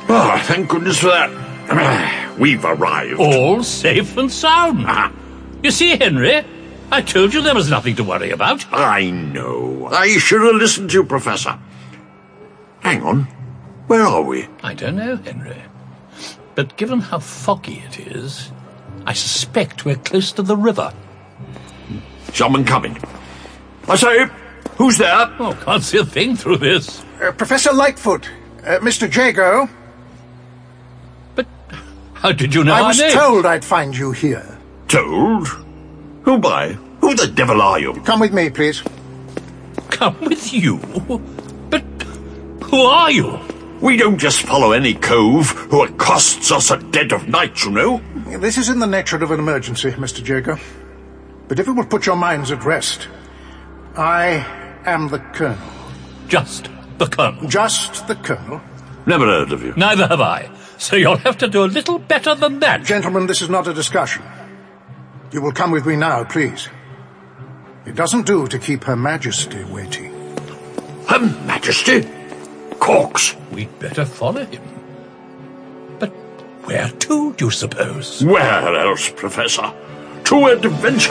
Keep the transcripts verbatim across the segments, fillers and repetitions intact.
Oh, thank goodness for that. We've arrived. All safe and sound. Ah. You see, Henry, I told you there was nothing to worry about. I know. I should have listened to you, Professor. Hang on. Where are we? I don't know, Henry. But given how foggy it is, I suspect we're close to the river. Someone coming. I say, who's there? Oh, can't see a thing through this. Uh, Professor Lightfoot, uh, Mister Jago. But how did you know I our was name? told I'd find you here. Told? Who by? Who the devil are you? Come with me, please. Come with you? But who are you? We don't just follow any cove who accosts us at dead of night, you know. This is in the nature of an emergency, Mister Jago. But if it will put your minds at rest, I am the Colonel. Just the Colonel. Just the Colonel. Never heard of you. Neither have I. So you'll have to do a little better than that. Gentlemen, this is not a discussion. You will come with me now, please. It doesn't do to keep Her Majesty waiting. Her Majesty? Corks. We'd better follow him. But where to, do you suppose? Where else, Professor? To adventure.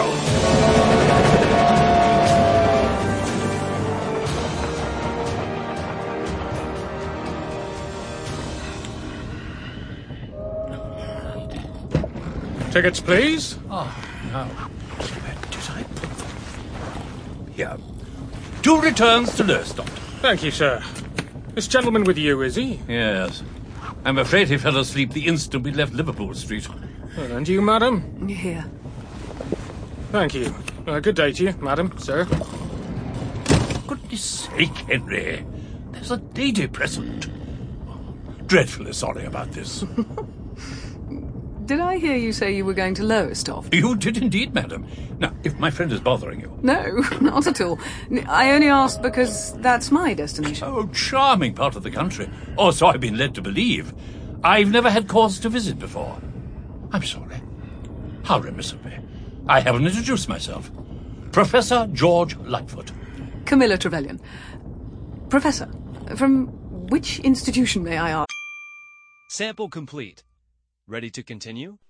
Tickets, please. Oh, no. Where did I put them? Here. Two returns to Lowestoft. Thank you, sir. This gentleman with you, is he? Yes. I'm afraid he fell asleep the instant we left Liverpool Street. Well, and you, madam? Here. Thank you. Uh, good day to you, madam, sir. Goodness sake, Henry. There's a lady present. Dreadfully sorry about this. Did I hear you say you were going to Lowestoft? You did indeed, madam. Now, if my friend is bothering you... No, not at all. I only asked because that's my destination. Oh, charming part of the country. Or so I've been led to believe. I've never had cause to visit before. I'm sorry. How remiss of me. I haven't introduced myself. Professor George Lightfoot. Camilla Trevelyan. Professor, from which institution, may I ask? Sample complete. Ready to continue?